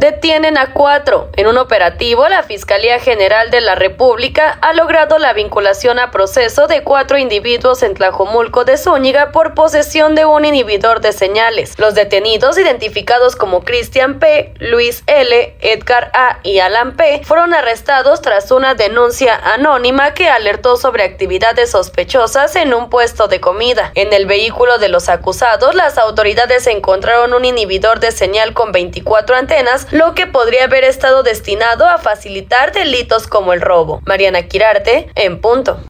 detienen a 4. En un operativo, la Fiscalía General de la República ha logrado la vinculación a proceso de 4 individuos en Tlajomulco de Zúñiga por posesión de un inhibidor de señales. Los detenidos, identificados como Cristian P., Luis L., Edgar A. y Alan P., fueron arrestados tras una denuncia anónima que alertó sobre actividades sospechosas en un puesto de comida. En el vehículo de los acusados, las autoridades encontraron un inhibidor de señal con 24 antenas, lo que podría haber estado destinado a facilitar delitos como el robo. Mariana Quirarte, en punto.